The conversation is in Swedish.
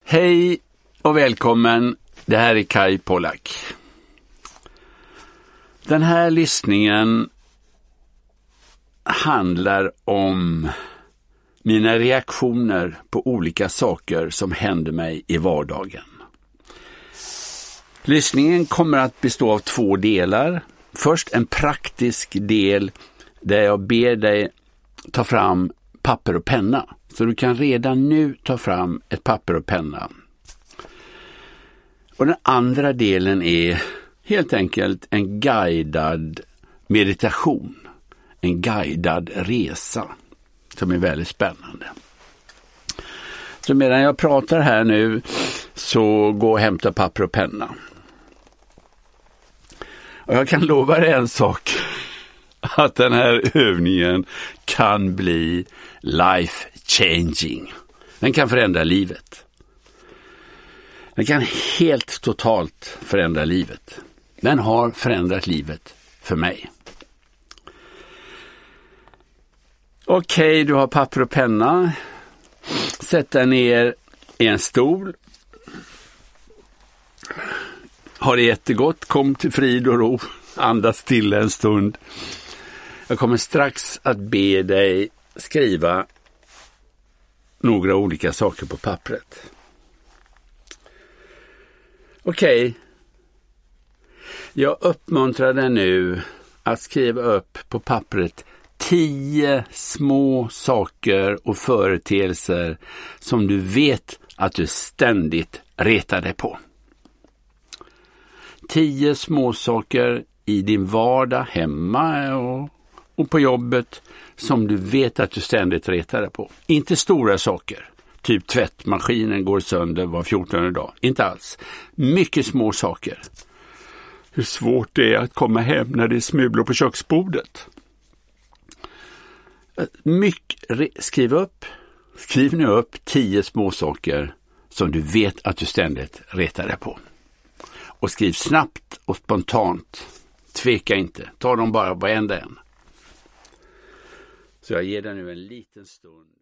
Hej och välkommen, det här är Kai Pollak. Den här lyssningen handlar om mina reaktioner på olika saker som händer mig i vardagen. Lyssningen kommer att bestå av 2 delar. Först en praktisk del där jag ber dig ta fram papper och penna. Så du kan redan nu ta fram ett papper och penna. Och den andra delen är helt enkelt en guidad meditation. En guidad resa som är väldigt spännande. Så medan jag pratar här nu så gå och hämta papper och penna. Och jag kan lova dig en sak. Att den här övningen kan bli life changing. Den kan förändra livet. Den kan helt totalt förändra livet. Den har förändrat livet för mig. Okej, du har papper och penna. Sätt dig ner i en stol. Ha det jättegott. Kom till frid och ro. Andas stilla en stund. Jag kommer strax att be dig skriva några olika saker på pappret. Okej. Jag uppmuntrar dig nu att skriva upp på pappret 10 små saker och företeelser som du vet att du ständigt retar dig på. 10 små saker i din vardag hemma och på jobbet som du vet att du ständigt retar dig på. Inte stora saker, typ tvättmaskinen går sönder var 14:e dag. Inte alls. Mycket små saker. Hur svårt det är att komma hem när det är smulor på köksbordet. Skriv nu upp 10 små saker som du vet att du ständigt retar dig på. Och skriv snabbt och spontant. Tveka inte. Ta dem bara varenda en. Så jag ger dig nu en liten stund.